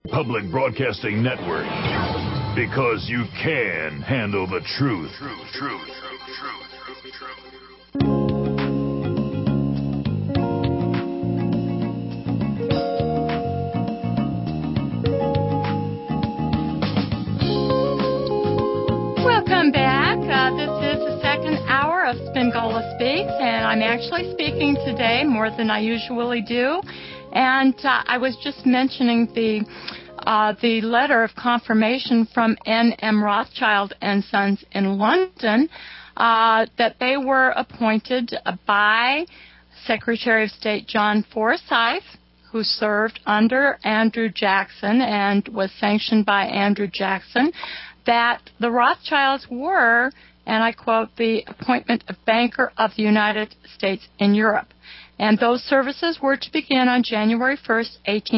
Public Broadcasting Network. Because you can handle the truth. Welcome back. This is the second hour of Spingola Speaks, and I'm actually speaking today more than I usually do. And I was just mentioning the letter of confirmation from N.M. Rothschild and Sons in London that they were appointed by Secretary of State John Forsyth, who served under Andrew Jackson and was sanctioned by Andrew Jackson, that the Rothschilds were, and I quote, the appointment of Banker of the United States in Europe. And those services were to begin on January 1st,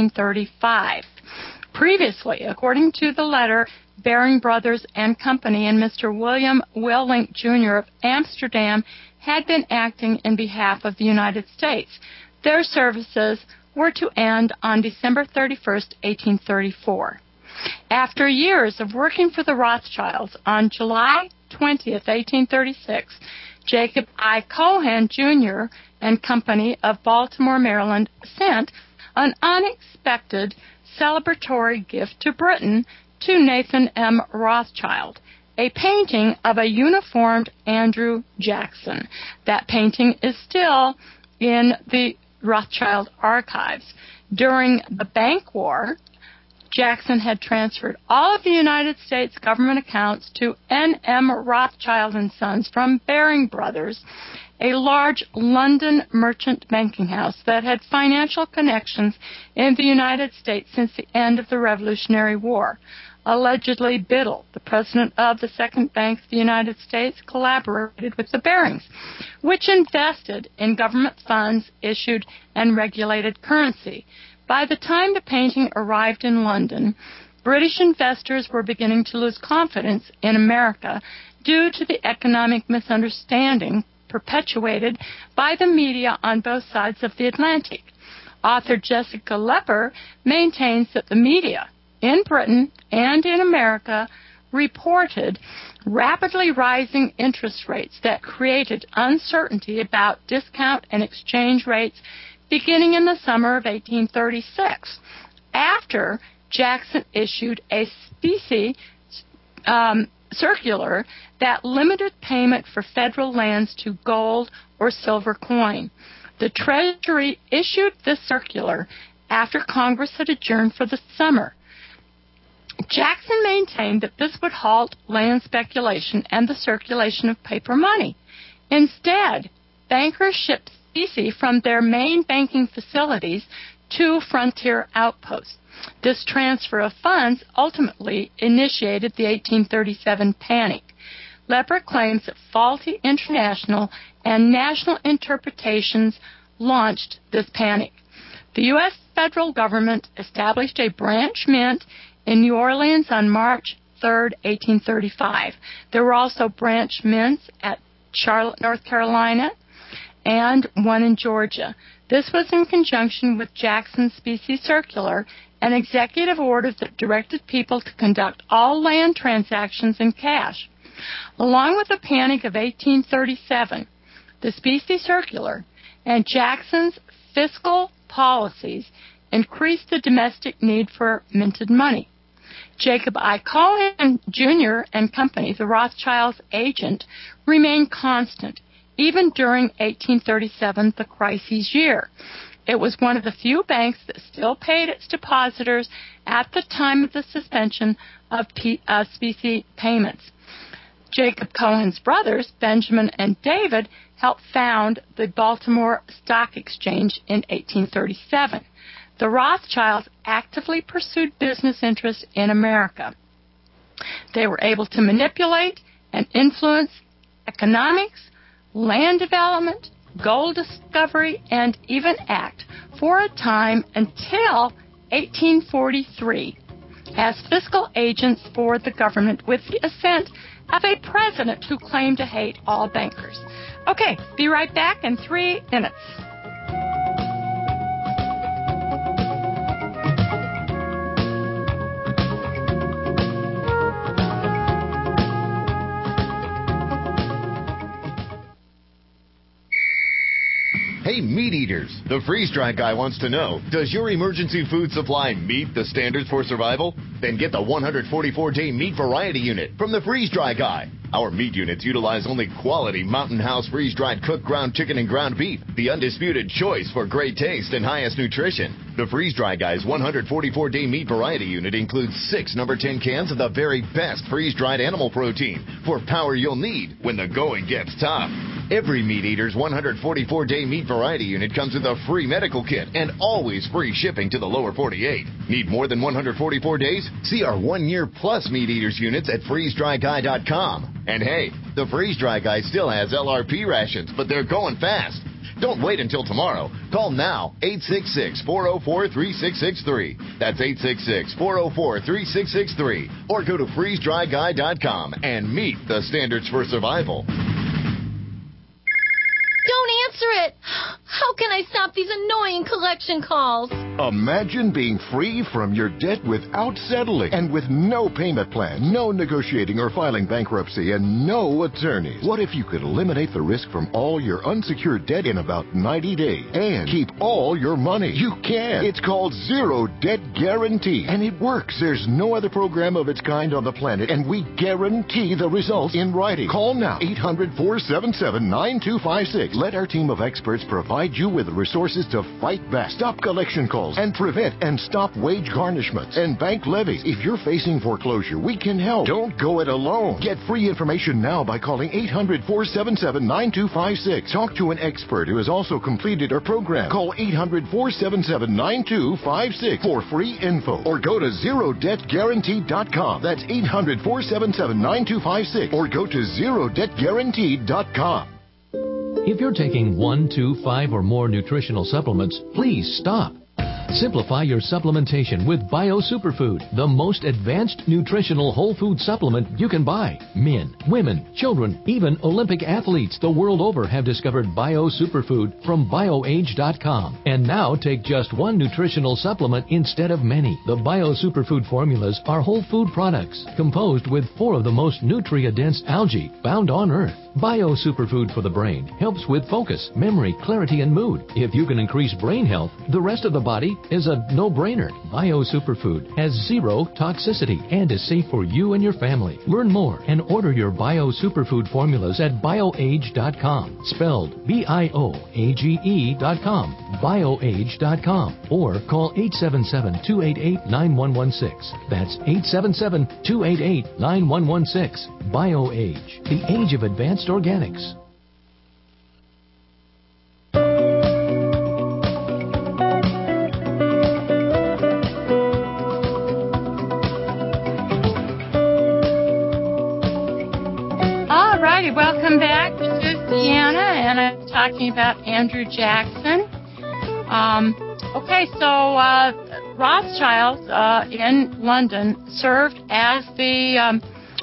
1835. Previously, according to the letter, Baring Brothers and Company and Mr. William Willink, Jr. of Amsterdam had been acting in behalf of the United States. Their services were to end on December 31st, 1834. After years of working for the Rothschilds, on July 20th, 1836, Jacob I. Cohen, Jr. and Company of Baltimore, Maryland, sent an unexpected celebratory gift to Britain to Nathan M. Rothschild, a painting of a uniformed Andrew Jackson. That painting is still in the Rothschild archives. During the Bank War, Jackson had transferred all of the United States government accounts to N.M. Rothschild and Sons from Baring Brothers, a large London merchant banking house that had financial connections in the United States since the end of the Revolutionary War. Allegedly, Biddle, the president of the Second Bank of the United States, collaborated with the Barings, which invested in government funds, issued and regulated currency. By the time the painting arrived in London, British investors were beginning to lose confidence in America due to the economic misunderstanding perpetuated by the media on both sides of the Atlantic. Author Jessica Lepper maintains that the media in Britain and in America reported rapidly rising interest rates that created uncertainty about discount and exchange rates beginning in the summer of 1836, after Jackson issued a specie circular that limited payment for federal lands to gold or silver coin. The Treasury issued this circular after Congress had adjourned for the summer. Jackson maintained that this would halt land speculation and the circulation of paper money. Instead, bankers shipped specie from their main banking facilities to frontier outposts. This transfer of funds ultimately initiated the 1837 panic. Lepper claims that faulty international and national interpretations launched this panic. The U.S. federal government established a branch mint in New Orleans on March 3, 1835. There were also branch mints at Charlotte, North Carolina, and one in Georgia. This was in conjunction with Jackson's specie circular, an executive order that directed people to conduct all land transactions in cash. Along with the panic of 1837, the specie circular and Jackson's fiscal policies increased the domestic need for minted money. Jacob I. Cohen, Jr. and Company, the Rothschilds' agent, remained constant even during 1837, the crisis year. It was one of the few banks that still paid its depositors at the time of the suspension of specie payments. Jacob Cohen's brothers, Benjamin and David, helped found the Baltimore Stock Exchange in 1837. The Rothschilds actively pursued business interests in America. They were able to manipulate and influence economics, land development, gold discovery, and even act for a time until 1843 as fiscal agents for the government with the assent of a president who claimed to hate all bankers. Okay, be right back in 3 minutes. Hey, meat eaters, the freeze-dry guy wants to know, does your emergency food supply meet the standards for survival? Then get the 144-day meat variety unit from the freeze-dry guy. Our meat units utilize only quality Mountain House freeze-dried cooked ground chicken and ground beef, the undisputed choice for great taste and highest nutrition. The freeze-dry guy's 144-day meat variety unit includes 6 number 10 cans of the very best freeze-dried animal protein for power you'll need when the going gets tough. Every meat eater's 144-day meat variety unit comes with a free medical kit and always free shipping to the lower 48. Need more than 144 days? See our 1-year plus meat eaters units at freezedryguy.com. And hey, the freeze-dry guy still has LRP rations, but they're going fast. Don't wait until tomorrow. Call now, 866-404-3663. That's 866-404-3663. Or go to freezedryguy.com and meet the standards for survival. Don't answer it! How can I stop these annoying collection calls? Imagine being free from your debt without settling and with no payment plan, no negotiating or filing bankruptcy, and no attorneys. What if you could eliminate the risk from all your unsecured debt in about 90 days and keep all your money? You can. It's called Zero Debt Guarantee, and it works. There's no other program of its kind on the planet, and we guarantee the results in writing. Call now, 800-477-9256. Let our team of experts provide you with the resources to fight back, stop collection calls, and prevent and stop wage garnishments and bank levies. If you're facing foreclosure, we can help. Don't go it alone. Get free information now by calling 800-477-9256. Talk to an expert who has also completed our program. Call 800-477-9256 for free info, or go to ZeroDebtGuarantee.com. That's 800-477-9256, or go to ZeroDebtGuarantee.com. If you're taking 1, 2, 5, or more nutritional supplements, please stop. Simplify your supplementation with Bio Superfood, the most advanced nutritional whole food supplement you can buy. Men, women, children, even Olympic athletes the world over have discovered Bio Superfood from BioAge.com. And now take just one nutritional supplement instead of many. The Bio Superfood formulas are whole food products composed with 4 of the most nutrient-dense algae found on Earth. Bio Superfood for the brain helps with focus, memory, clarity, and mood. If you can increase brain health, the rest of the body is a no-brainer. Bio Superfood has 0 toxicity and is safe for you and your family. Learn more and order your Bio Superfood formulas at BioAge.com, spelled BIOAGE.com, BioAge.com, or call 877-288-9116. That's 877-288-9116. BioAge, the age of advanced organics. Alrighty, welcome back. This is Deanna, and I'm talking about Andrew Jackson. Rothschild in London served as the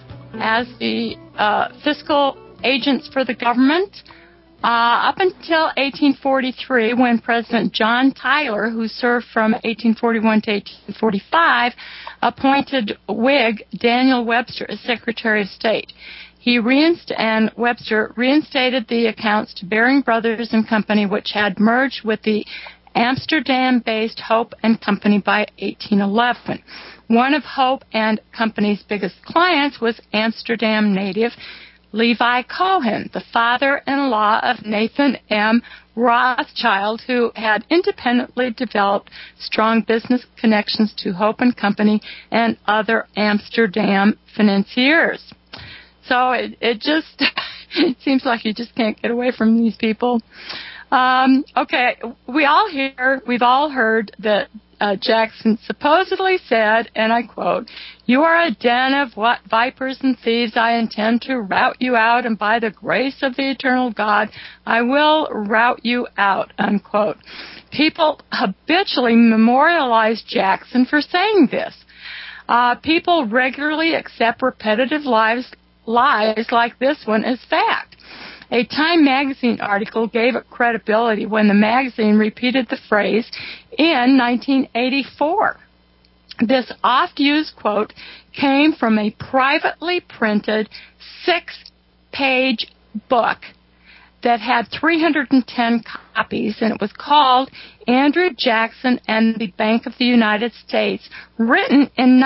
fiscal agents for the government up until 1843, when President John Tyler, who served from 1841 to 1845, appointed Whig Daniel Webster as Secretary of State. Webster reinstated the accounts to Baring Brothers and Company, which had merged with the Amsterdam-based Hope and Company by 1811. One of Hope and Company's biggest clients was Amsterdam native Levi Cohen, the father-in-law of Nathan M. Rothschild, who had independently developed strong business connections to Hope and Company and other Amsterdam financiers. So it just it seems like you just can't get away from these people. We've all heard that Jackson supposedly said, and I quote, "You are a den of vipers and thieves. I intend to rout you out, and by the grace of the eternal God, I will rout you out," unquote. People habitually memorialize Jackson for saying this. People regularly accept repetitive lies like this one as fact. A Time magazine article gave it credibility when the magazine repeated the phrase in 1984. This oft-used quote came from a privately printed 6-page book that had 310 copies, and it was called Andrew Jackson and the Bank of the United States, written in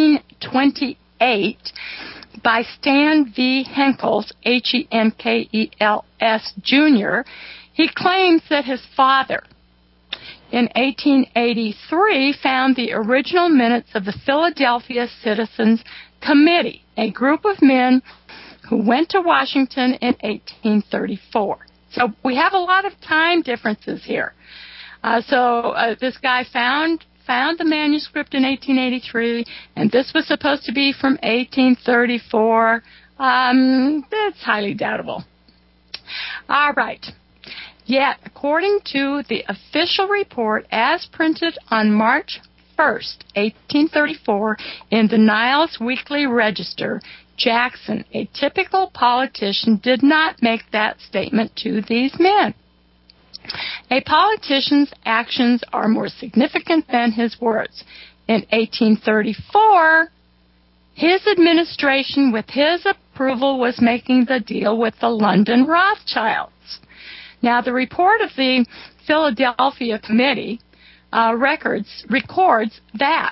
1928 by Stan V. Henkels, Henkels, Jr. He claims that his father, in 1883, found the original minutes of the Philadelphia Citizens Committee, a group of men who went to Washington in 1834. So we have a lot of time differences here. This guy found the manuscript in 1883, and this was supposed to be from 1834. That's highly doubtable. All right. Yet, according to the official report as printed on March 1st, 1834, in the Niles Weekly Register, Jackson, a typical politician, did not make that statement to these men. A politician's actions are more significant than his words. In 1834, his administration, with his approval, was making the deal with the London Rothschilds. Now, the report of the Philadelphia Committee records that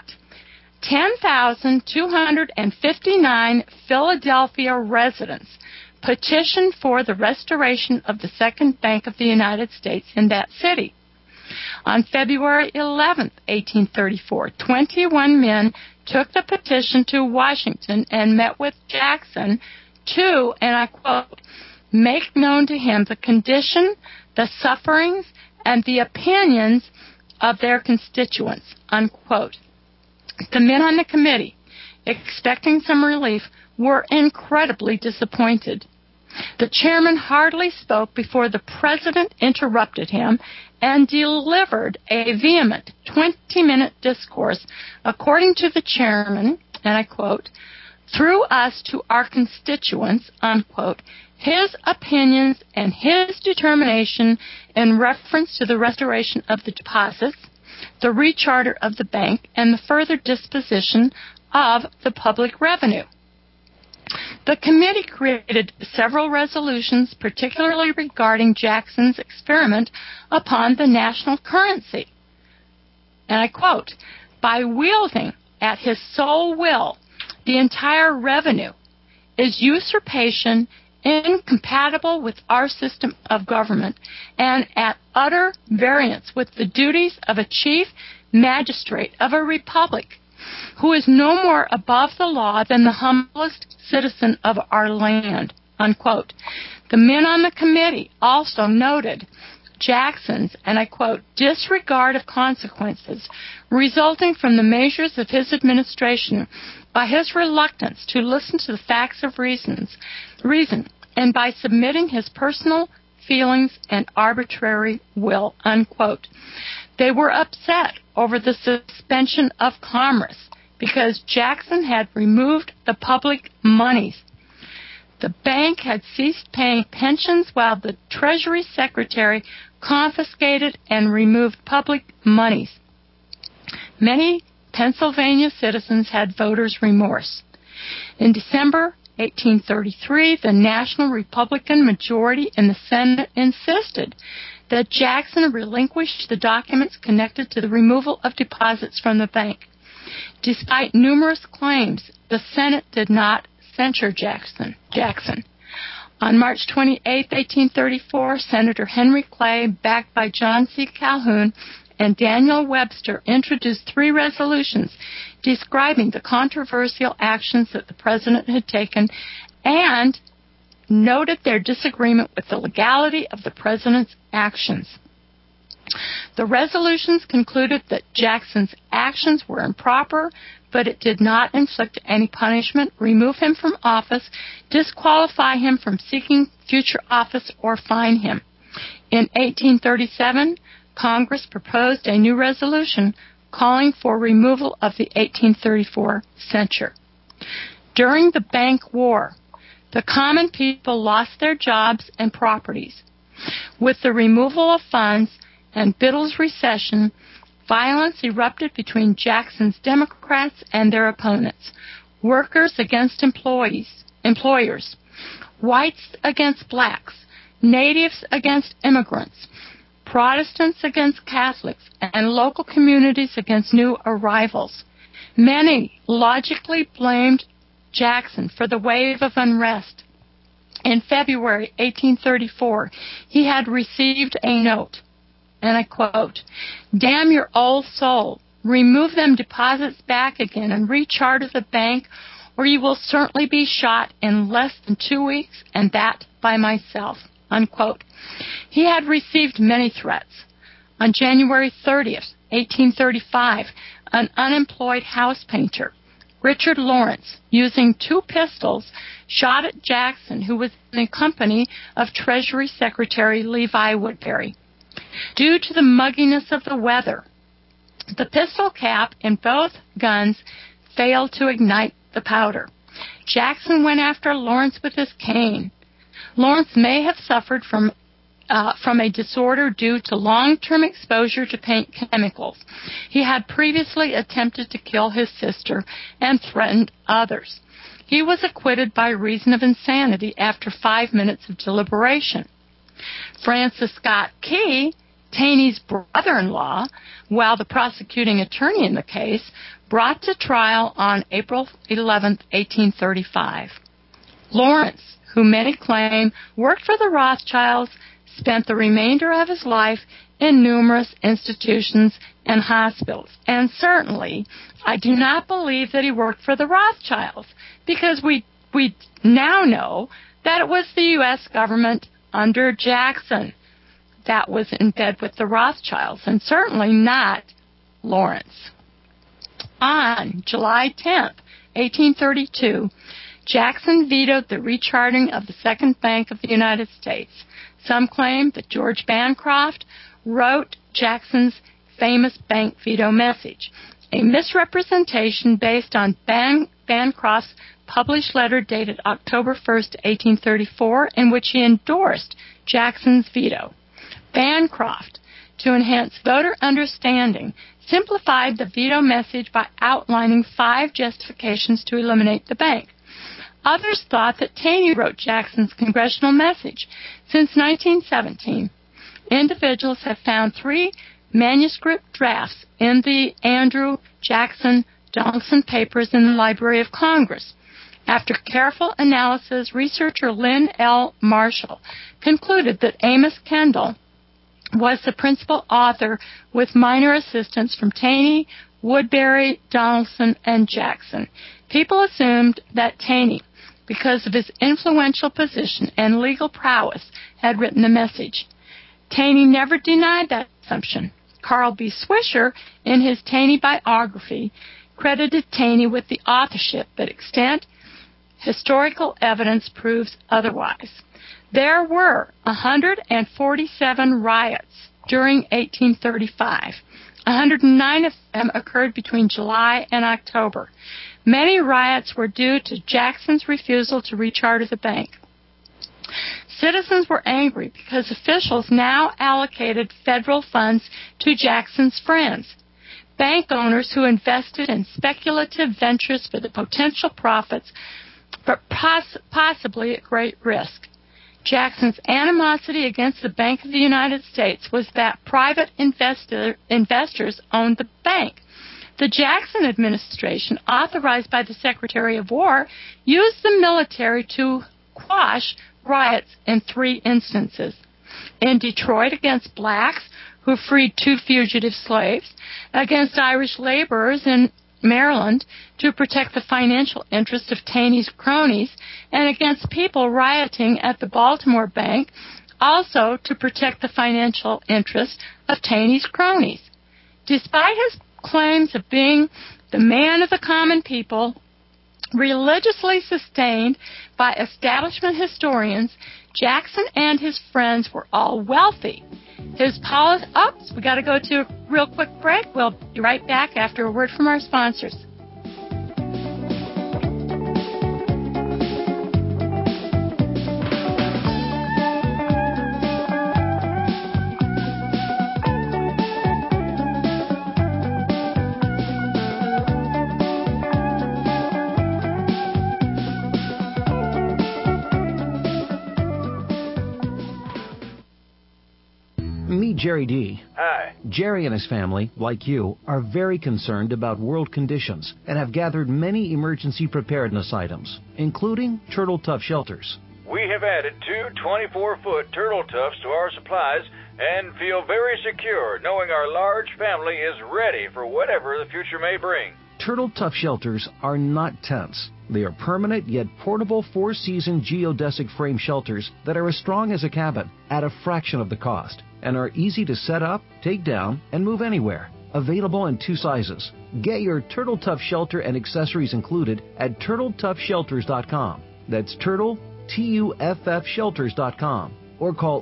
10,259 Philadelphia residents petitioned for the restoration of the Second Bank of the United States in that city. On February 11, 1834, 21 men took the petition to Washington and met with Jackson to, and I quote, make known to him the condition, the sufferings, and the opinions of their constituents, unquote. The men on the committee, expecting some relief, were incredibly disappointed. The chairman hardly spoke before the president interrupted him and delivered a vehement 20-minute discourse, according to the chairman, and I quote, through us to our constituents, unquote, his opinions and his determination in reference to the restoration of the deposits, the recharter of the bank, and the further disposition of the public revenue. The committee created several resolutions, particularly regarding Jackson's experiment upon the national currency. And I quote, by wielding at his sole will the entire revenue is usurpation incompatible with our system of government and at utter variance with the duties of a chief magistrate of a republic who is no more above the law than the humblest citizen of our land, unquote. The men on the committee also noted Jackson's, and I quote, disregard of consequences resulting from the measures of his administration by his reluctance to listen to the facts of reason, and by submitting his personal feelings and arbitrary will, unquote. They were upset over the suspension of commerce because Jackson had removed the public monies. The bank had ceased paying pensions while the Treasury Secretary confiscated and removed public monies. Many Pennsylvania citizens had voters' remorse. In December 1833, the National Republican majority in the Senate insisted that Jackson relinquish the documents connected to the removal of deposits from the bank. Despite numerous claims, the Senate did not censure Jackson. On March 28, 1834, Senator Henry Clay, backed by John C. Calhoun and Daniel Webster, introduced 3 resolutions describing the controversial actions that the president had taken and noted their disagreement with the legality of the president's actions. The resolutions concluded that Jackson's actions were improper, but it did not inflict any punishment, remove him from office, disqualify him from seeking future office, or fine him. In 1837, Congress proposed a new resolution calling for removal of the 1834 censure. During the bank war, the common people lost their jobs and properties. With the removal of funds and Biddle's recession, violence erupted between Jackson's Democrats and their opponents, workers against employers, whites against blacks, natives against immigrants, Protestants against Catholics, and local communities against new arrivals. Many logically blamed Jackson for the wave of unrest. In February 1834, he had received a note, and I quote, "Damn your old soul. Remove them deposits back again and recharter the bank, or you will certainly be shot in less than 2 weeks, and that by myself," unquote. He had received many threats. On January 30th, 1835, an unemployed house painter, Richard Lawrence, using 2 pistols, shot at Jackson, who was in the company of Treasury Secretary Levi Woodbury. Due to the mugginess of the weather, the pistol cap in both guns failed to ignite the powder. Jackson went after Lawrence with his cane. Lawrence may have suffered from a disorder due to long-term exposure to paint chemicals. He had previously attempted to kill his sister and threatened others. He was acquitted by reason of insanity after 5 minutes of deliberation. Francis Scott Key, Taney's brother-in-law, while the prosecuting attorney in the case, brought to trial on April 11, 1835. Lawrence, who many claim worked for the Rothschilds, spent the remainder of his life in numerous institutions and hospitals. And certainly, I do not believe that he worked for the Rothschilds, because we now know that it was the U.S. government under Jackson that was in bed with the Rothschilds, and certainly not Lawrence. On July 10th, 1832, Jackson vetoed the recharting of the Second Bank of the United States. Some claim that George Bancroft wrote Jackson's famous bank veto message, a misrepresentation based on Bancroft's published letter dated October 1, 1834, in which he endorsed Jackson's veto. Bancroft, to enhance voter understanding, simplified the veto message by outlining 5 justifications to eliminate the bank. Others thought that Taney wrote Jackson's congressional message. Since 1917, individuals have found 3 manuscript drafts in the Andrew Jackson Donaldson papers in the Library of Congress. After careful analysis, researcher Lynn L. Marshall concluded that Amos Kendall was the principal author with minor assistance from Taney, Woodbury, Donaldson, and Jackson. People assumed that Taney, because of his influential position and legal prowess, had written the message. Taney never denied that assumption. Carl B. Swisher, in his Taney biography, credited Taney with the authorship, but extant historical evidence proves otherwise. There were 147 riots during 1835. 109 of them occurred between July and October. Many riots were due to Jackson's refusal to recharter the bank. Citizens were angry because officials now allocated federal funds to Jackson's friends, bank owners who invested in speculative ventures for the potential profits, but possibly at great risk. Jackson's animosity against the Bank of the United States was that private investors owned the bank. The Jackson administration, authorized by the Secretary of War, used the military to quash riots in 3 instances. In Detroit, against blacks who freed 2 fugitive slaves, against Irish laborers in Maryland to protect the financial interests of Taney's cronies, and against people rioting at the Baltimore Bank, also to protect the financial interests of Taney's cronies. Despite his claims of being the man of the common people, religiously sustained by establishment historians, Jackson and his friends were all wealthy. His policy... Oops, we got to go to a real quick break. We'll be right back after a word from our sponsors. Meet Jerry D. Hi. Jerry and his family, like you, are very concerned about world conditions and have gathered many emergency preparedness items, including Turtle Tough shelters. We have added 2 24-foot Turtle Toughs to our supplies and feel very secure knowing our large family is ready for whatever the future may bring. Turtle Tough shelters are not tents. They are permanent yet portable 4-season geodesic frame shelters that are as strong as a cabin at a fraction of the cost and are easy to set up, take down, and move anywhere. Available in 2 sizes. Get your Turtle Tough shelter and accessories included at TurtleToughShelters.com. That's Turtle, TUFF Shelters.com. Or call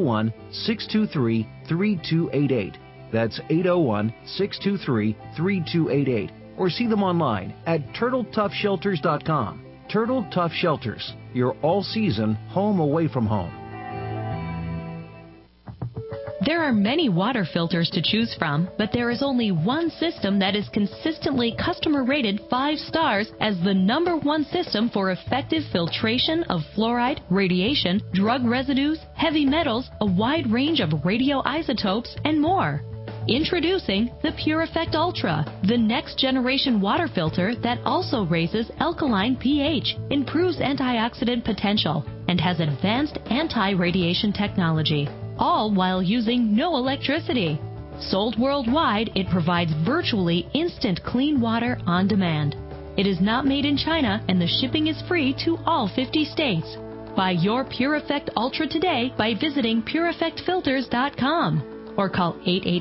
801-623-3288. That's 801-623-3288. Or see them online at TurtleToughShelters.com. Turtle Tough Shelters, your all-season home away from home. There are many water filters to choose from, but there is only one system that is consistently customer rated 5 stars as the #1 system for effective filtration of fluoride, radiation, drug residues, heavy metals, a wide range of radioisotopes, and more. Introducing the Pure Effect Ultra, the next generation water filter that also raises alkaline pH, improves antioxidant potential, and has advanced anti-radiation technology, all while using no electricity. Sold worldwide, it provides virtually instant clean water on demand. It is not made in China, and the shipping is free to all 50 states. Buy your Pure Effect Ultra today by visiting PureEffectFilters.com. or call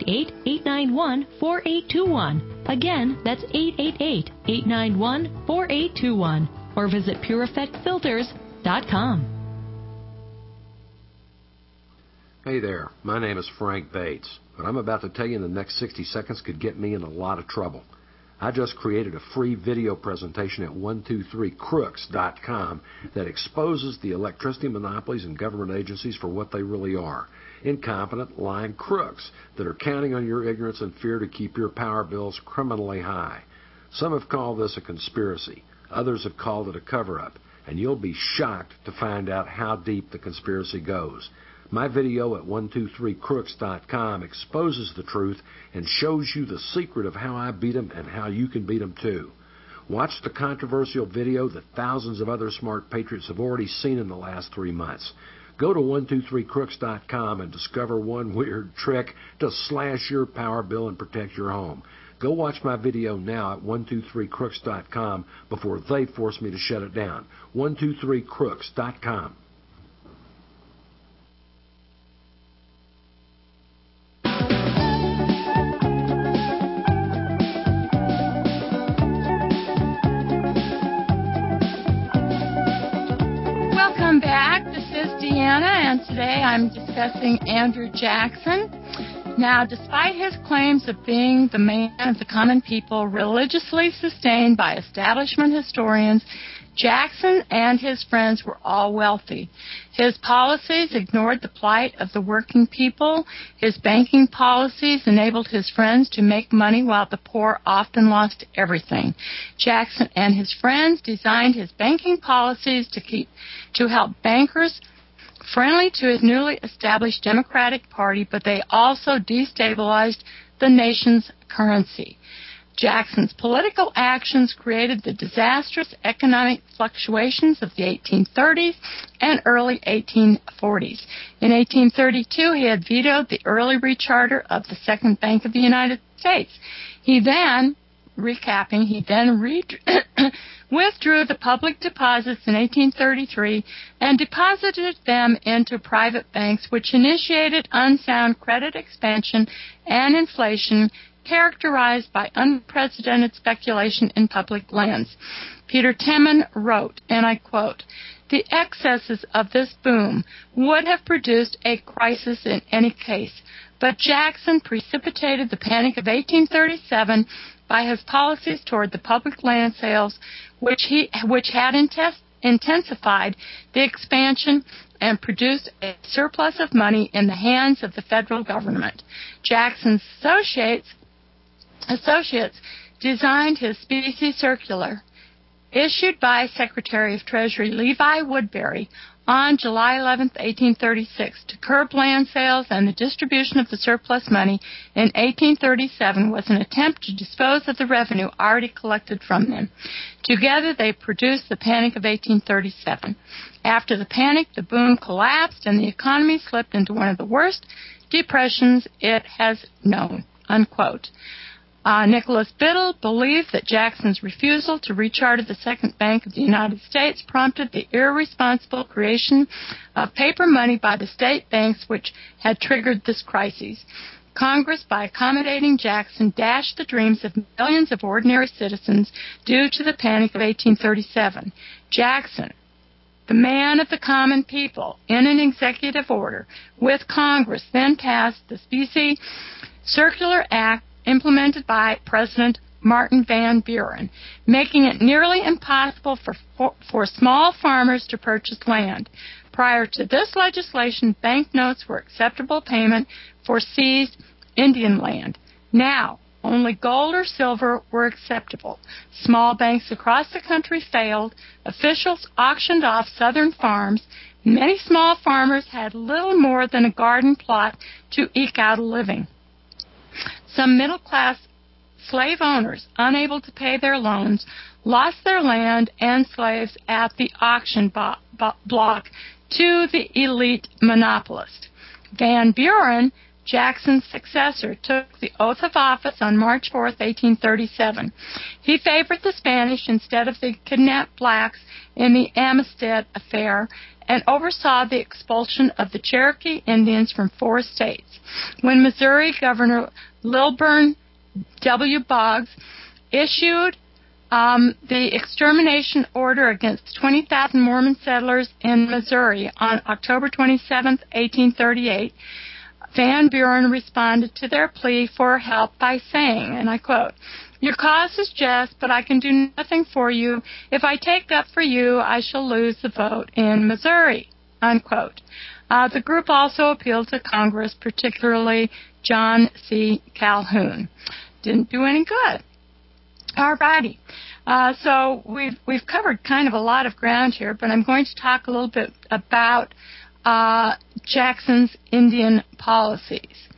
888-891-4821. Again, that's 888-891-4821. Or visit PureEffectFilters.com. Hey there, my name is Frank Bates. What I'm about to tell you in the next 60 seconds could get me in a lot of trouble. I just created a free video presentation at 123crooks.com that exposes the electricity monopolies and government agencies for what they really are. Incompetent, lying crooks that are counting on your ignorance and fear to keep your power bills criminally high. Some have called this a conspiracy. Others have called it a cover-up. And you'll be shocked to find out how deep the conspiracy goes. My video at 123crooks.com exposes the truth and shows you the secret of how I beat them and how you can beat them too. Watch the controversial video that thousands of other smart patriots have already seen in the last 3 months. Go to 123crooks.com and discover one weird trick to slash your power bill and protect your home. Go watch my video now at 123crooks.com before they force me to shut it down. 123crooks.com. Welcome back. This is Deanna, and today I'm discussing Andrew Jackson. Now, despite his claims of being the man of the common people, religiously sustained by establishment historians, Jackson and his friends were all wealthy. His policies ignored the plight of the working people. His banking policies enabled his friends to make money while the poor often lost everything. Jackson and his friends designed his banking policies to help bankers friendly to his newly established Democratic Party, but they also destabilized the nation's currency. Jackson's political actions created the disastrous economic fluctuations of the 1830s and early 1840s. In 1832, he had vetoed the early recharter of the Second Bank of the United States. He then withdrew the public deposits in 1833 and deposited them into private banks, which initiated unsound credit expansion and inflation characterized by unprecedented speculation in public lands. Peter Timman wrote, and I quote, "The excesses of this boom would have produced a crisis in any case, but Jackson precipitated the panic of 1837 by his policies toward the public land sales, which had intensified the expansion and produced a surplus of money in the hands of the federal government. Jackson's associates designed his specie circular. issued by Secretary of Treasury Levi Woodbury on July 11, 1836, to curb land sales and the distribution of the surplus money in 1837 was an attempt to dispose of the revenue already collected from them. Together, they produced the Panic of 1837. After the panic, the boom collapsed and the economy slipped into one of the worst depressions it has known, unquote. Nicholas Biddle believed that Jackson's refusal to recharter the Second Bank of the United States prompted the irresponsible creation of paper money by the state banks, which had triggered this crisis. Congress, by accommodating Jackson, dashed the dreams of millions of ordinary citizens due to the Panic of 1837. Jackson, the man of the common people, in an executive order with Congress, then passed the Specie Circular Act implemented by President Martin Van Buren, making it nearly impossible for small farmers to purchase land. Prior to this legislation, banknotes were acceptable payment for seized Indian land. Now, only gold or silver were acceptable. Small banks across the country failed. Officials auctioned off southern farms. Many small farmers had little more than a garden plot to eke out a living. Some middle-class slave owners, unable to pay their loans, lost their land and slaves at the auction block to the elite monopolist. Van Buren, Jackson's successor, took the oath of office on March 4, 1837. He favored the Spanish instead of the kidnapped blacks in the Amistad Affair and oversaw the expulsion of the Cherokee Indians from 4 states. When Missouri Governor Lilburn W. Boggs issued the extermination order against 20,000 Mormon settlers in Missouri on October 27, 1838, Van Buren responded to their plea for help by saying, and I quote, "Your cause is just, but I can do nothing for you. If I take up for you, I shall lose the vote in Missouri," unquote. The group also appealed to Congress, particularly John C. Calhoun. Didn't do any good. All righty. So we've covered kind of a lot of ground here, but I'm going to talk a little bit about Jackson's Indian policies.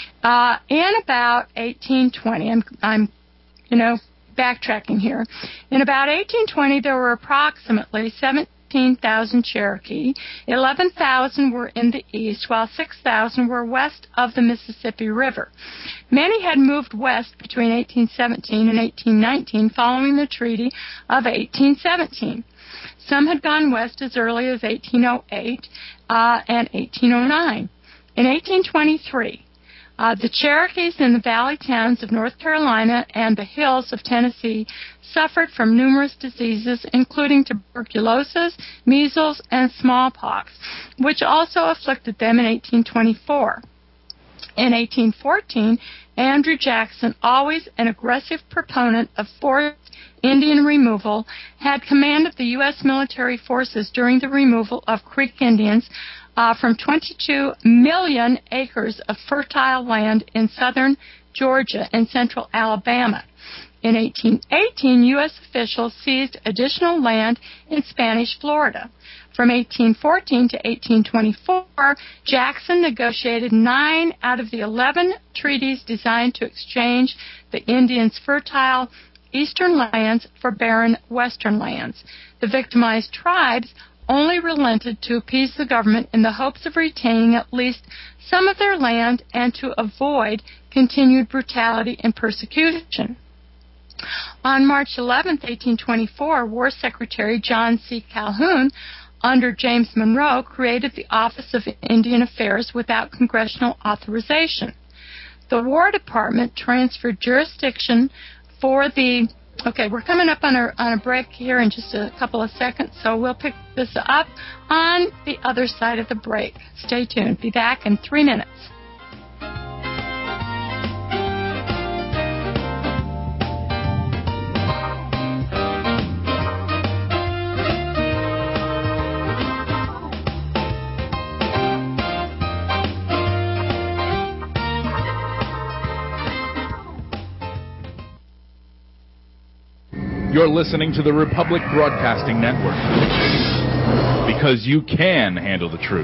In about 1820, I'm backtracking here. In about 1820, there were approximately 17,000 Cherokee. 11,000 were in the east, while 6,000 were west of the Mississippi River. Many had moved west between 1817 and 1819, following the Treaty of 1817. Some had gone west as early as 1808 and 1809. In 1823, the Cherokees in the valley towns of North Carolina and the hills of Tennessee suffered from numerous diseases, including tuberculosis, measles, and smallpox, which also afflicted them in 1824. In 1814, Andrew Jackson, always an aggressive proponent of forced Indian removal, had command of the U.S. military forces during the removal of Creek Indians from 22 million acres of fertile land in southern Georgia and central Alabama. In 1818, U.S. officials seized additional land in Spanish Florida. From 1814 to 1824, Jackson negotiated 9 out of the 11 treaties designed to exchange the Indians' fertile eastern lands for barren western lands. The victimized tribes only relented to appease the government in the hopes of retaining at least some of their land and to avoid continued brutality and persecution. On March 11, 1824, War Secretary John C. Calhoun, under James Monroe, created the Office of Indian Affairs without congressional authorization. The War Department transferred jurisdiction for the... Okay, we're coming up on a break here in just a couple of seconds, so we'll pick this up on the other side of the break. Stay tuned. Be back in 3 minutes. You're listening to the Republic Broadcasting Network. Because you can handle the truth.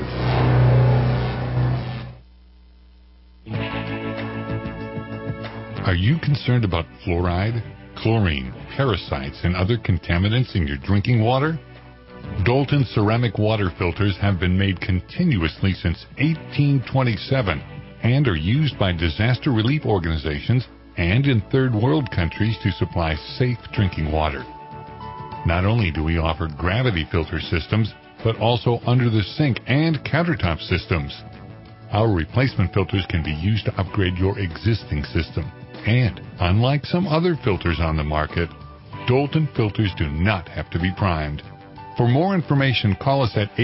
Are you concerned about fluoride, chlorine, parasites, and other contaminants in your drinking water? Dalton ceramic water filters have been made continuously since 1827 and are used by disaster relief organizations and in third world countries to supply safe drinking water. Not only do we offer gravity filter systems, but also under the sink and countertop systems. Our replacement filters can be used to upgrade your existing system. And unlike some other filters on the market, Dalton filters do not have to be primed. For more information, call us at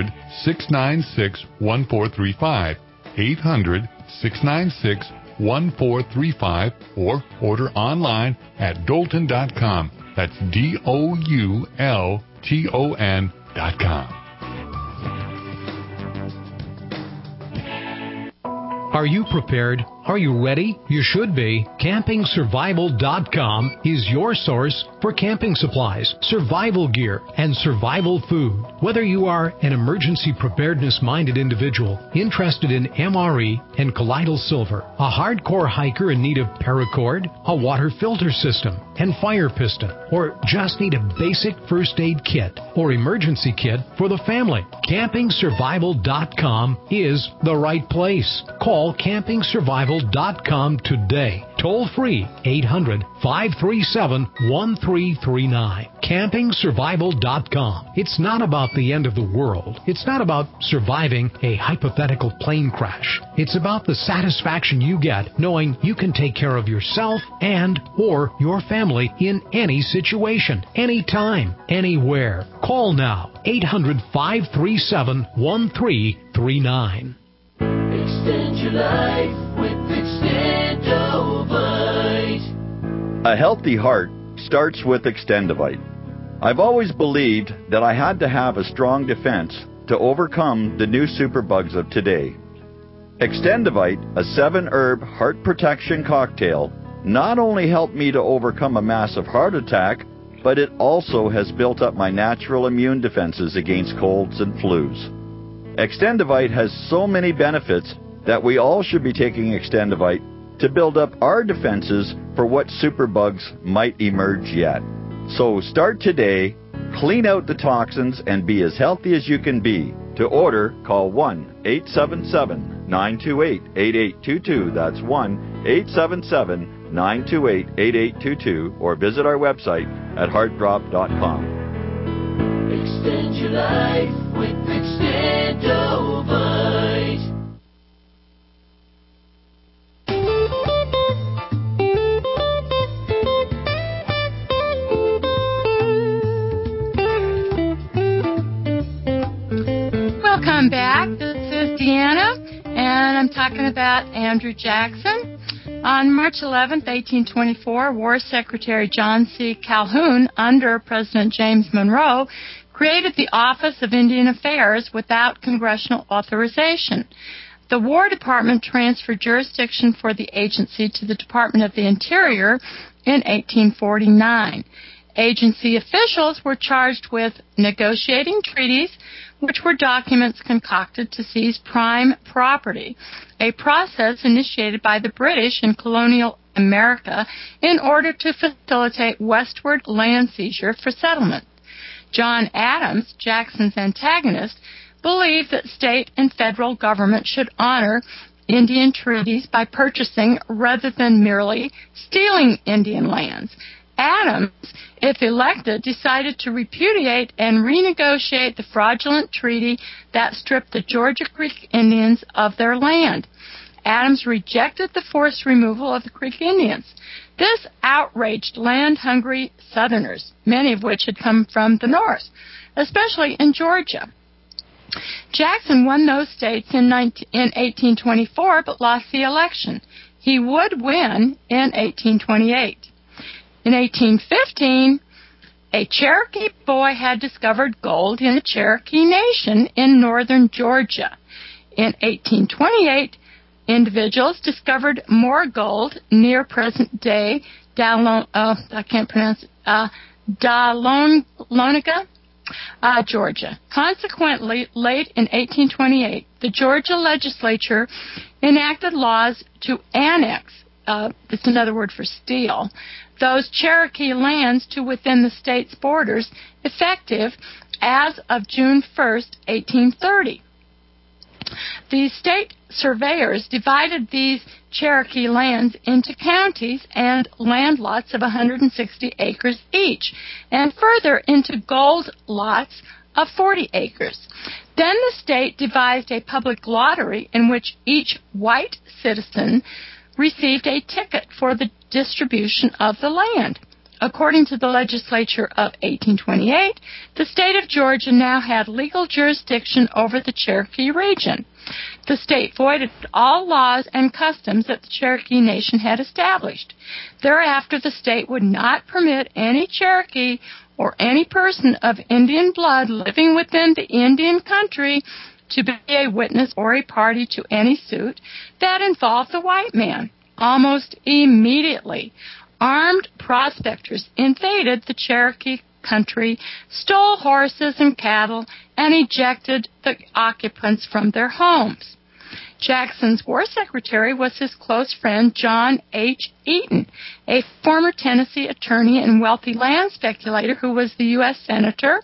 800-696-1435, 800-696-1435, or order online at Dalton.com. That's DOULTON.com. Are you prepared? Are you ready? You should be. CampingSurvival.com is your source for camping supplies, survival gear, and survival food. Whether you are an emergency preparedness-minded individual interested in MRE and colloidal silver, a hardcore hiker in need of paracord, a water filter system, and fire piston, or just need a basic first aid kit or emergency kit for the family, CampingSurvival.com is the right place. Call CampingSurvival.com today. Toll free 800-537-1339. CampingSurvival.com. It's not about the end of the world. It's not about surviving a hypothetical plane crash. It's about the satisfaction you get knowing you can take care of yourself and or your family in any situation, anytime, anywhere. Call now. 800-537-1339. Extend your life with Extendovite. A healthy heart starts with Extendovite. I've always believed that I had to have a strong defense to overcome the new superbugs of today. Extendovite, a 7-herb heart protection cocktail, not only helped me to overcome a massive heart attack, but it also has built up my natural immune defenses against colds and flus. Extendovite has so many benefits that we all should be taking Extendovite to build up our defenses for what superbugs might emerge yet. So start today, clean out the toxins, and be as healthy as you can be. To order, call 1-877-928-8822. That's 1-877-928-8822. Or visit our website at heartdrop.com. Extend your life with Extendovite. Welcome back. This is Deanna, and I'm talking about Andrew Jackson. On March 11, 1824, War Secretary John C. Calhoun, under President James Monroe, created the Office of Indian Affairs without congressional authorization. The War Department transferred jurisdiction for the agency to the Department of the Interior in 1849. Agency officials were charged with negotiating treaties, which were documents concocted to seize prime property, a process initiated by the British in colonial America in order to facilitate westward land seizure for settlement. John Adams, Jackson's antagonist, believed that state and federal government should honor Indian treaties by purchasing rather than merely stealing Indian lands. Adams, if elected, decided to repudiate and renegotiate the fraudulent treaty that stripped the Georgia Creek Indians of their land. Adams rejected the forced removal of the Creek Indians. This outraged land-hungry Southerners, many of which had come from the North, especially in Georgia. Jackson won those states in 1824, but lost the election. He would win in 1828. In 1815, a Cherokee boy had discovered gold in the Cherokee Nation in northern Georgia. In 1828, individuals discovered more gold near present-day Dahlonega, Georgia. Consequently, late in 1828, the Georgia legislature enacted laws to annex, it's another word for steal, those Cherokee lands to within the state's borders, effective as of June 1st, 1830. The state surveyors divided these Cherokee lands into counties and land lots of 160 acres each, and further into gold lots of 40 acres. Then the state devised a public lottery in which each white citizen received a ticket for the distribution of the land. According to the legislature of 1828, the state of Georgia now had legal jurisdiction over the Cherokee region. The state voided all laws and customs that the Cherokee Nation had established. Thereafter, the state would not permit any Cherokee or any person of Indian blood living within the Indian country to be a witness or a party to any suit that involved the white man. Almost immediately, armed prospectors invaded the Cherokee country, stole horses and cattle, and ejected the occupants from their homes. Jackson's war secretary was his close friend John H. Eaton, a former Tennessee attorney and wealthy land speculator who was the U.S. Senator,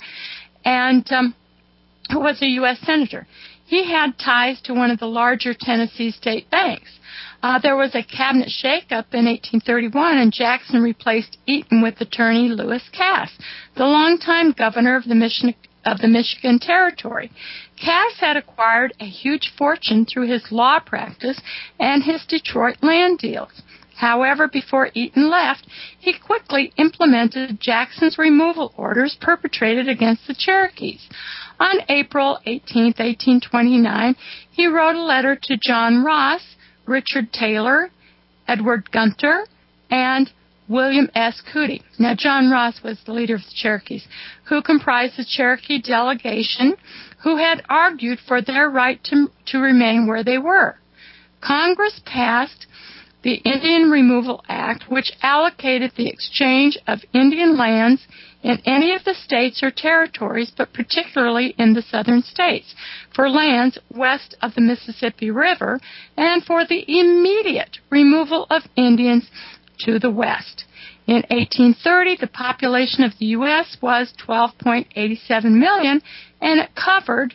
He had ties to one of the larger Tennessee state banks. There was a cabinet shakeup in 1831, and Jackson replaced Eaton with attorney Lewis Cass, the longtime governor of the Michigan Territory. Cass had acquired a huge fortune through his law practice and his Detroit land deals. However, before Eaton left, he quickly implemented Jackson's removal orders perpetrated against the Cherokees. On April 18, 1829, he wrote a letter to John Ross, Richard Taylor, Edward Gunter, and William S. Cootie. Now, John Ross was the leader of the Cherokees, who comprised the Cherokee delegation who had argued for their right to remain where they were. Congress passed the Indian Removal Act, which allocated the exchange of Indian lands in any of the states or territories, but particularly in the southern states, for lands west of the Mississippi River and for the immediate removal of Indians to the west. In 1830, the population of the U.S. was 12.87 million, and it covered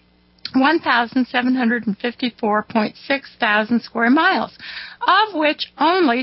1,754.6 thousand square miles, of which only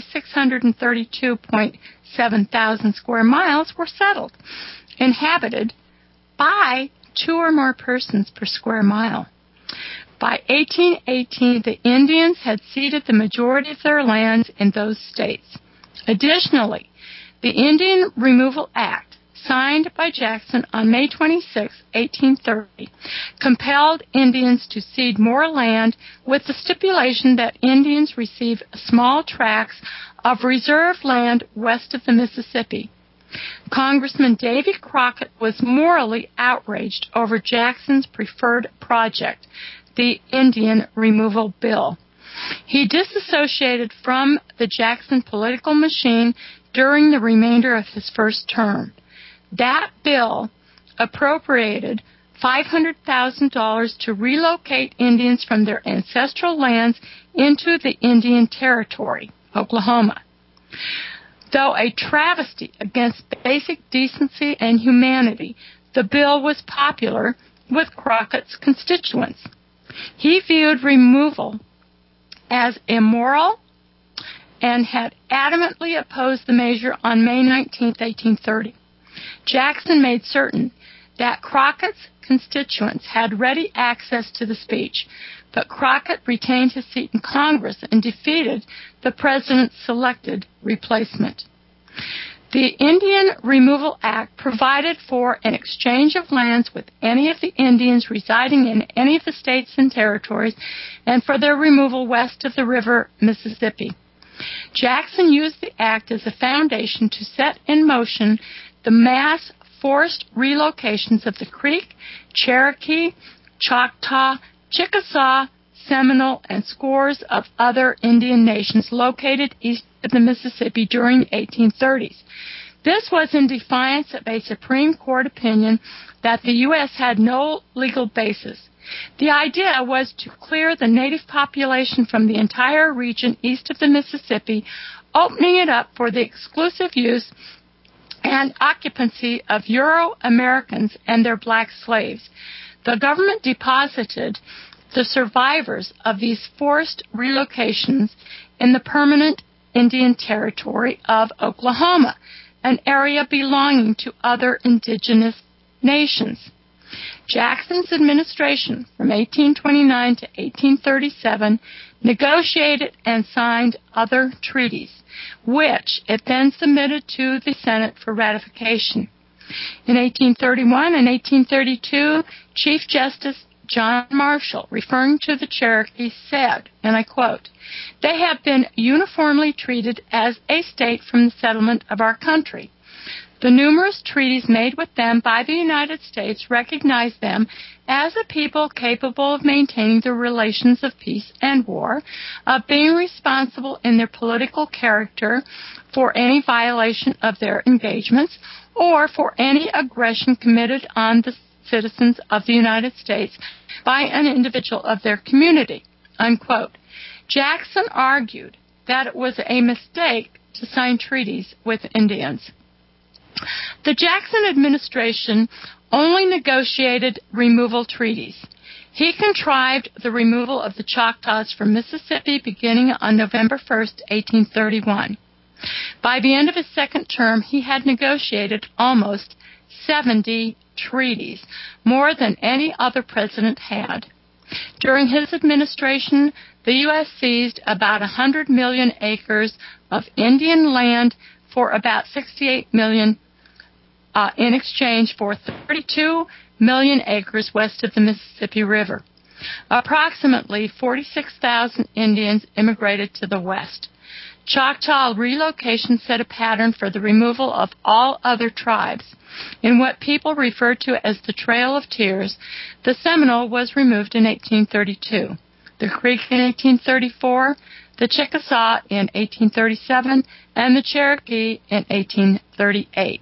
632.7 thousand square miles were settled, inhabited by 2 or more persons per square mile. By 1818, the Indians had ceded the majority of their lands in those states. Additionally, the Indian Removal Act, signed by Jackson on May 26, 1830, compelled Indians to cede more land with the stipulation that Indians receive small tracts of reserved land west of the Mississippi. Congressman Davy Crockett was morally outraged over Jackson's preferred project, the Indian Removal Bill. He disassociated from the Jackson political machine during the remainder of his first term. That bill appropriated $500,000 to relocate Indians from their ancestral lands into the Indian Territory, Oklahoma. Though a travesty against basic decency and humanity, the bill was popular with Crockett's constituents. He viewed removal as immoral and had adamantly opposed the measure on May 19, 1830. Jackson made certain that Crockett's constituents had ready access to the speech, but Crockett retained his seat in Congress and defeated the president's selected replacement. The Indian Removal Act provided for an exchange of lands with any of the Indians residing in any of the states and territories and for their removal west of the river Mississippi. Jackson used the act as a foundation to set in motion the mass forced relocations of the Creek, Cherokee, Choctaw, Chickasaw, Seminole, and scores of other Indian nations located east of the Mississippi during the 1830s. This was in defiance of a Supreme Court opinion that the U.S. had no legal basis. The idea was to clear the native population from the entire region east of the Mississippi, opening it up for the exclusive use and occupancy of Euro-Americans and their black slaves. The government deposited the survivors of these forced relocations in the permanent Indian Territory of Oklahoma, an area belonging to other indigenous nations. Jackson's administration from 1829 to 1837 negotiated and signed other treaties, which it then submitted to the Senate for ratification. In 1831 and 1832, Chief Justice John Marshall, referring to the Cherokee, said, and I quote, "They have been uniformly treated as a state from the settlement of our country. The numerous treaties made with them by the United States recognize them as a people capable of maintaining the relations of peace and war, of being responsible in their political character for any violation of their engagements, or for any aggression committed on the citizens of the United States by an individual of their community," unquote. Jackson argued that it was a mistake to sign treaties with Indians. The Jackson administration only negotiated removal treaties. He contrived the removal of the Choctaws from Mississippi beginning on November 1st, 1831. By the end of his second term, he had negotiated almost 70 treaties, more than any other president had. During his administration, the U.S. seized about 100 million acres of Indian land for about $68 million in exchange for 32 million acres west of the Mississippi River. Approximately 46,000 Indians immigrated to the west. Choctaw relocation set a pattern for the removal of all other tribes. In what people refer to as the Trail of Tears, the Seminole was removed in 1832, the Creek in 1834, the Chickasaw in 1837, and the Cherokee in 1838.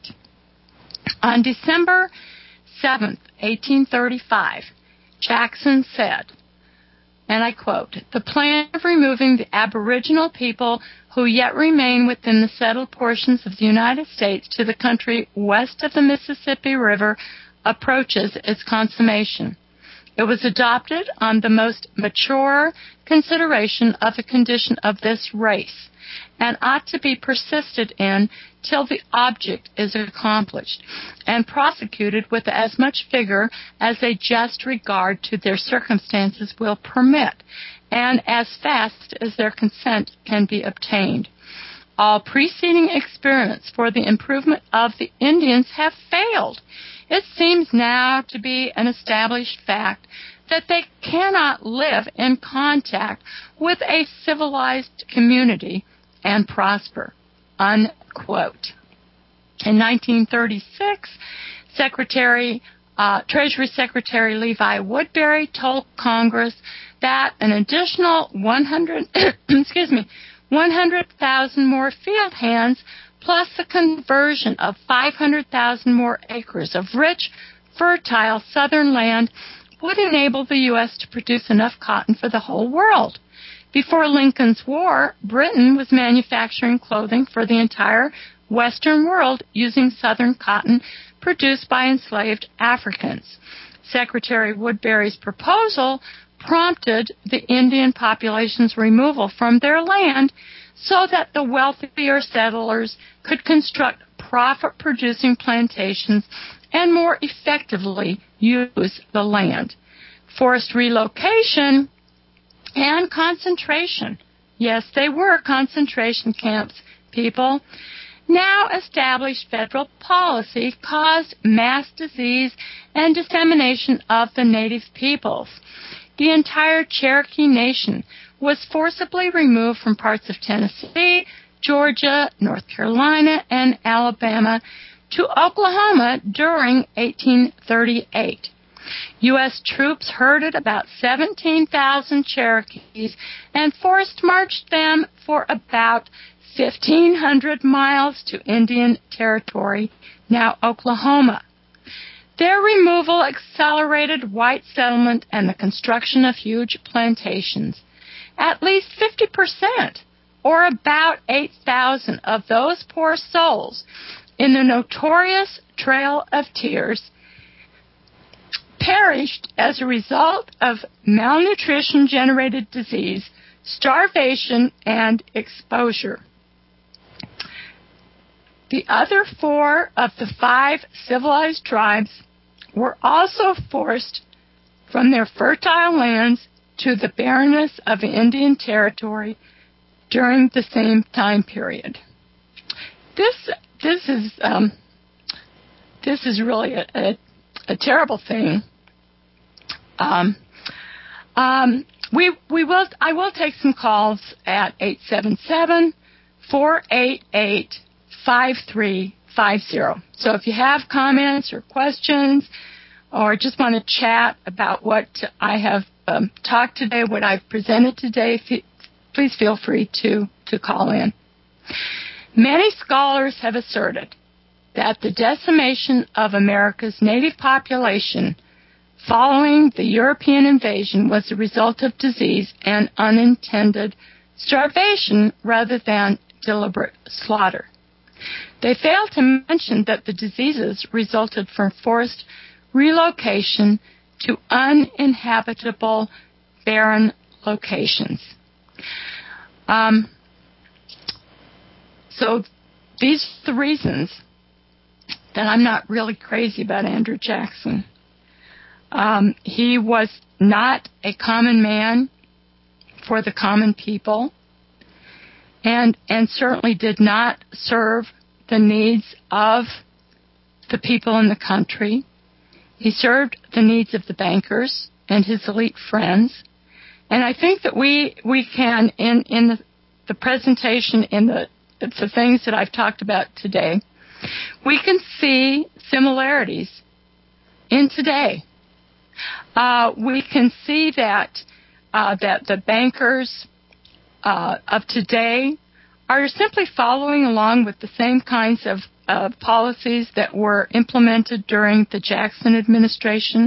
On December 7, 1835, Jackson said, and I quote, "The plan of removing the aboriginal people who yet remain within the settled portions of the United States to the country west of the Mississippi River approaches its consummation. It was adopted on the most mature consideration of the condition of this race, and ought to be persisted in till the object is accomplished, and prosecuted with as much vigor as a just regard to their circumstances will permit, and as fast as their consent can be obtained. All preceding experiments for the improvement of the Indians have failed. It seems now to be an established fact that they cannot live in contact with a civilized community and prosper," unquote. In 1936, Treasury Secretary Levi Woodbury told Congress that an additional 100,000 more field hands plus the conversion of 500,000 more acres of rich, fertile southern land would enable the U.S. to produce enough cotton for the whole world. Before Lincoln's War, Britain was manufacturing clothing for the entire Western world using southern cotton produced by enslaved Africans. Secretary Woodbury's proposal prompted the Indian population's removal from their land so that the wealthier settlers could construct profit-producing plantations and more effectively use the land. Forced relocation and concentration, yes, they were concentration camps, people, now established federal policy caused mass disease and dissemination of the native peoples. The entire Cherokee Nation was forcibly removed from parts of Tennessee, Georgia, North Carolina, and Alabama to Oklahoma during 1838. U.S. troops herded about 17,000 Cherokees and forced marched them for about 1,500 miles to Indian Territory, now Oklahoma. Their removal accelerated white settlement and the construction of huge plantations. At least 50%, or about 8,000 of those poor souls in the notorious Trail of Tears, perished as a result of malnutrition-generated disease, starvation, and exposure. The other 4 of the 5 civilized tribes were also forced from their fertile lands to the barrenness of Indian Territory during the same time period. This is really a terrible thing. I will take some calls at 877-488-5350. So if you have comments or questions or just want to chat about what I have talked today, what I've presented today, please feel free to call in. Many scholars have asserted that the decimation of America's native population following the European invasion was the result of disease and unintended starvation rather than deliberate slaughter. They fail to mention that the diseases resulted from forced relocation to uninhabitable, barren locations. So these are the reasons that I'm not really crazy about Andrew Jackson. He was not a common man for the common people, and certainly did not serve the needs of the people in the country. He served the needs of the bankers and his elite friends. And I think that we can, in the presentation, in the things that I've talked about today, we can see similarities in today. We can see that the bankers of today are simply following along with the same kinds of policies that were implemented during the Jackson administration,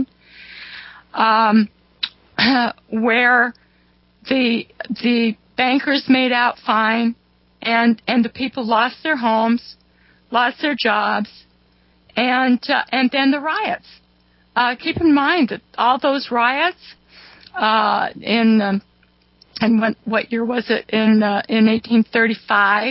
where the bankers made out fine, and the people lost their homes, lost their jobs, and then the riots. Keep in mind that all those riots what year was it? In 1835,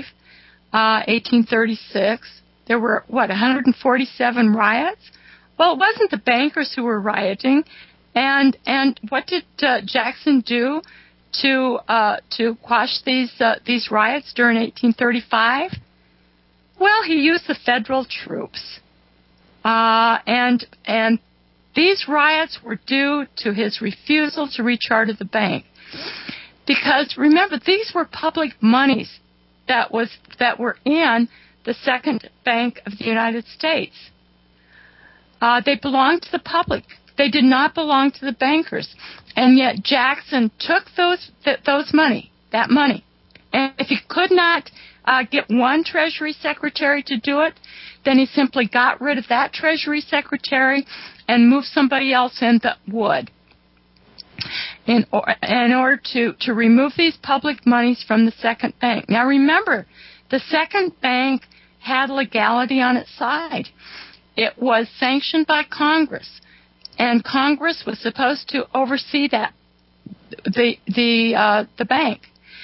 1836, there were 147 riots. Well, it wasn't the bankers who were rioting, and what did Jackson do to quash these riots during 1835? Well, he used the federal troops, and these riots were due to his refusal to recharter the bank. Because remember, these were public monies that were in the Second Bank of the United States. They belonged to the public. They did not belong to the bankers. And yet Jackson took that money, and if he could not get one Treasury Secretary to do it, then he simply got rid of that Treasury Secretary and moved somebody else in that would. In order to remove these public monies from the Second Bank. Now remember, the Second Bank had legality on its side. It was sanctioned by Congress, and Congress was supposed to oversee the bank.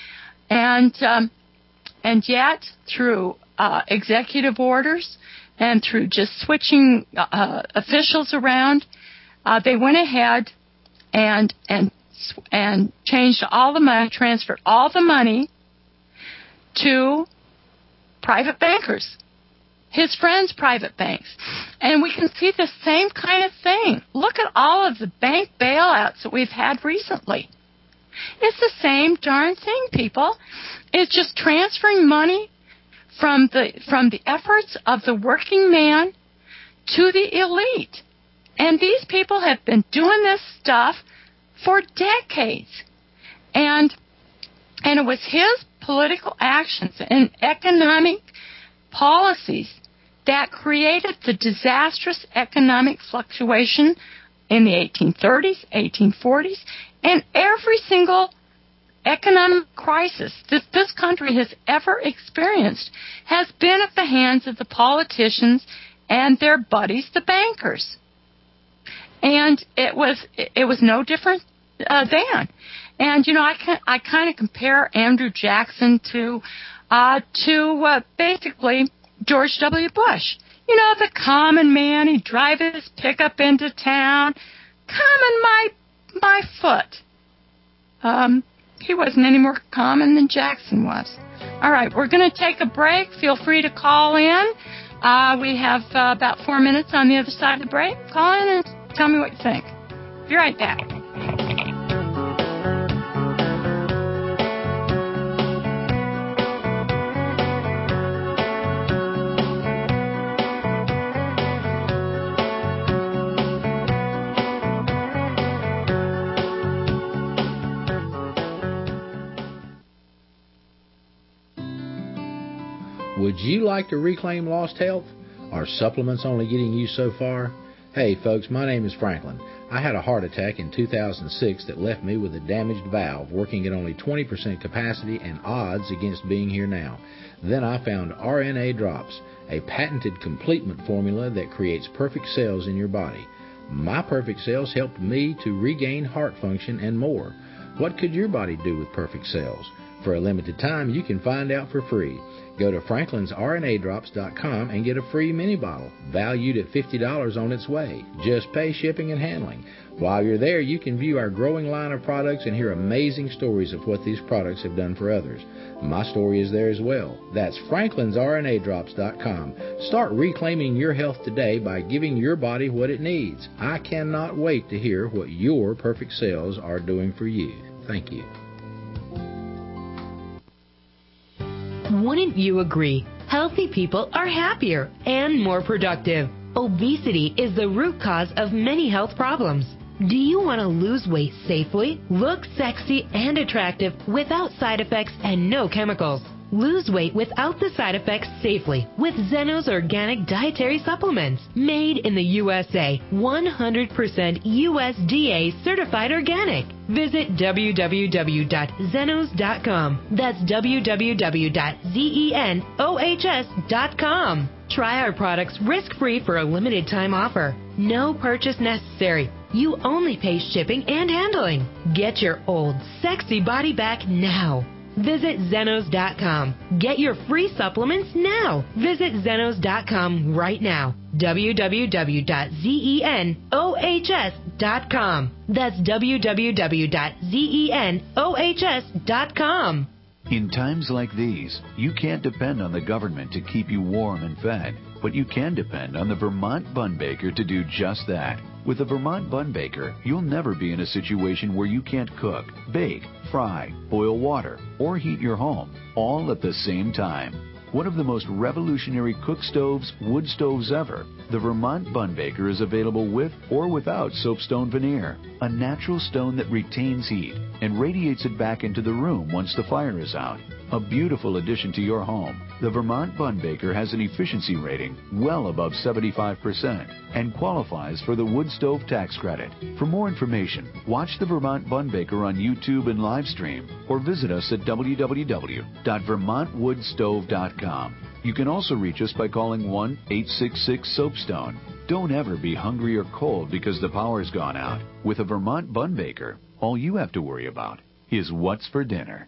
And yet, through executive orders and through just switching officials around, they went ahead and changed all the money, transferred all the money to private bankers, his friends' private banks. And we can see the same kind of thing. Look at all of the bank bailouts that we've had recently. It's the same darn thing, people. It's just transferring money from the efforts of the working man to the elite. And these people have been doing this stuff for decades. And it was political actions and economic policies that created the disastrous economic fluctuation in the 1830s, 1840s, and every single economic crisis that this country has ever experienced has been at the hands of the politicians and their buddies, the bankers. And it was no different then. And I kind of compare Andrew Jackson to basically George W. Bush. The common man. He'd drive his pickup into town, common my foot. He wasn't any more common than Jackson was. All right, we're going to take a break. Feel free to call in. We have about 4 minutes on the other side of the break. Call in and tell me what you think. Be right back. Would you like to reclaim lost health? Are supplements only getting you so far? Hey folks, my name is Franklin. I had a heart attack in 2006 that left me with a damaged valve working at only 20% capacity and odds against being here now. Then I found RNA Drops, a patented complement formula that creates perfect cells in your body. My perfect cells helped me to regain heart function and more. What could your body do with perfect cells? For a limited time, you can find out for free. Go to franklinsrnadrops.com and get a free mini bottle, valued at $50 on its way. Just pay shipping and handling. While you're there, you can view our growing line of products and hear amazing stories of what these products have done for others. My story is there as well. That's franklinsrnadrops.com. Start reclaiming your health today by giving your body what it needs. I cannot wait to hear what your perfect cells are doing for you. Thank you. Wouldn't you agree? Healthy people are happier and more productive. Obesity is the root cause of many health problems. Do you want to lose weight safely, look sexy and attractive without side effects and no chemicals? Lose weight without the side effects safely with Zenos Organic Dietary Supplements. Made in the USA, 100% USDA certified organic. Visit www.zenos.com. That's www.zenohs.com. Try our products risk-free for a limited time offer. No purchase necessary. You only pay shipping and handling. Get your old sexy body back now. Visit Zenos.com. Get your free supplements now. Visit Zenos.com right now. www.zenohs.com. That's www.zenohs.com. In times like these, you can't depend on the government to keep you warm and fed, but you can depend on the Vermont Bun Baker to do just that. With the Vermont Bun Baker, you'll never be in a situation where you can't cook, bake, fry, boil water, or heat your home, all at the same time. One of the most revolutionary cook stoves, wood stoves ever, the Vermont Bun Baker is available with or without soapstone veneer, a natural stone that retains heat and radiates it back into the room once the fire is out. A beautiful addition to your home, the Vermont Bun Baker has an efficiency rating well above 75% and qualifies for the wood stove tax credit. For more information, watch the Vermont Bun Baker on YouTube and live stream or visit us at www.vermontwoodstove.com. You can also reach us by calling 1-866-SOAPSTONE. Don't ever be hungry or cold because the power's gone out. With a Vermont Bun Baker, all you have to worry about is what's for dinner.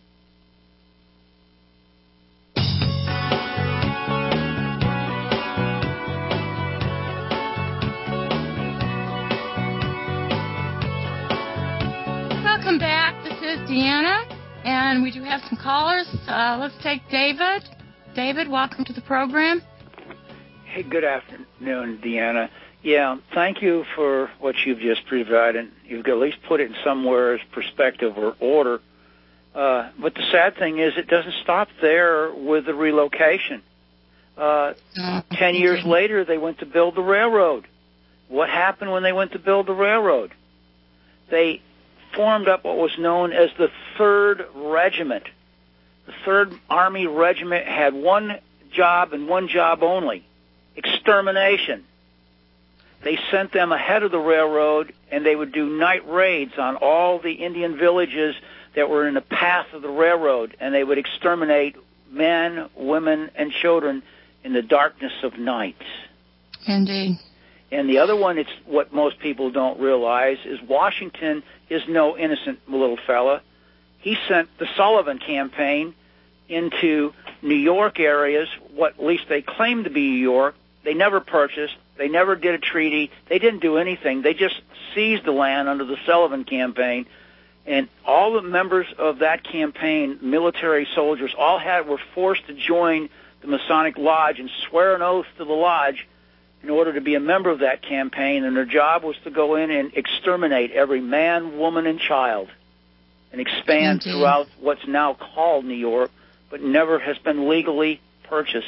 Welcome back. This is Deanna, and we do have some callers. Let's take David. David, welcome to the program. Hey, good afternoon, Deanna. Yeah, thank you for what you've just provided. You've at least put it in somewhere as perspective or order. But the sad thing is it doesn't stop there with the relocation. 10 years later, they went to build the railroad. What happened when they went to build the railroad? They formed up what was known as the 3rd Regiment. the 3rd Army Regiment had one job and one job only: extermination. They sent them ahead of the railroad, and they would do night raids on all the Indian villages that were in the path of the railroad, and they would exterminate men, women, and children in the darkness of night. Indeed. And the other one, it's what most people don't realize, is Washington is no innocent little fella. He sent the Sullivan campaign into New York areas, what at least they claimed to be New York. They never purchased. They never did a treaty. They didn't do anything. They just seized the land under the Sullivan campaign. And all the members of that campaign, military soldiers, were forced to join the Masonic Lodge and swear an oath to the lodge in order to be a member of that campaign. And their job was to go in and exterminate every man, woman, and child and expand throughout what's now called New York, but never has been legally purchased.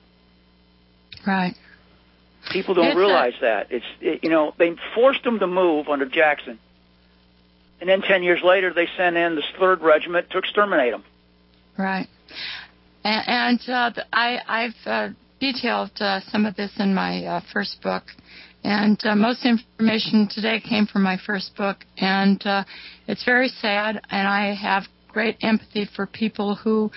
Right. People don't realize that. They forced them to move under Jackson. And then 10 years later, they sent in the 3rd Regiment to exterminate them. Right. And I've detailed some of this in my first book. And most information today came from my first book. And it's very sad, and I have great empathy for people who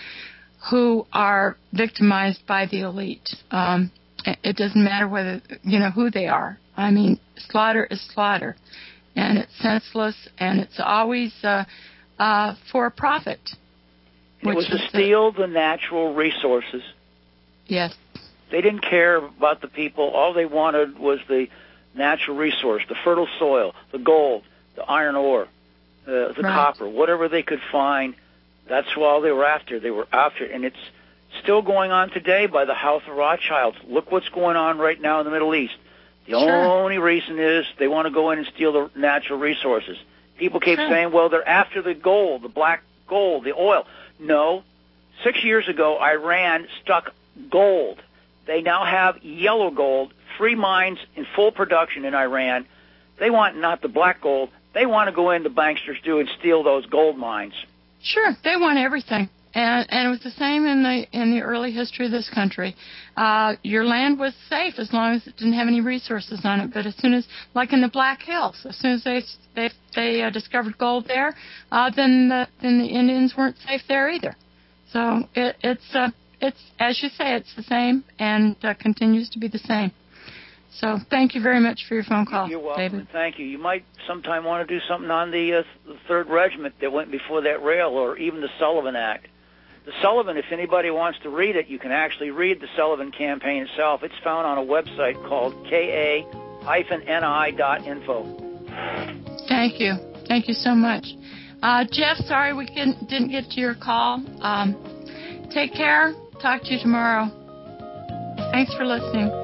are victimized by the elite. It doesn't matter whether, who they are. I mean, slaughter is slaughter. And it's senseless, and it's always for profit. It was to steal the natural resources. Yes. They didn't care about the people. All they wanted was the natural resource, the fertile soil, the gold, the iron ore, the copper, whatever they could find. That's all they were after. They were after it. And it's still going on today by the House of Rothschilds. Look what's going on right now in the Middle East. The only reason is they want to go in and steal the natural resources. People keep saying, well, they're after the gold, the black gold, the oil. No. 6 years ago, Iran struck gold. They now have yellow gold, 3 mines in full production in Iran. They want not the black gold. They want to go in, the banksters do, and steal those gold mines. Sure. They want everything. And it was the same in the early history of this country. Your land was safe as long as it didn't have any resources on it. But as soon as, like in the Black Hills, as soon as they discovered gold there, then the Indians weren't safe there either. So it's as you say, it's the same and continues to be the same. So thank you very much for your phone call, You're welcome, David. And thank you. You might sometime want to do something on the 3rd Regiment that went before that rail, or even the Sullivan Act. The Sullivan, if anybody wants to read it, you can actually read the Sullivan campaign itself. It's found on a website called ka-ni.info. Thank you. Thank you so much. Jeff, sorry we didn't get to your call. Take care. Talk to you tomorrow. Thanks for listening.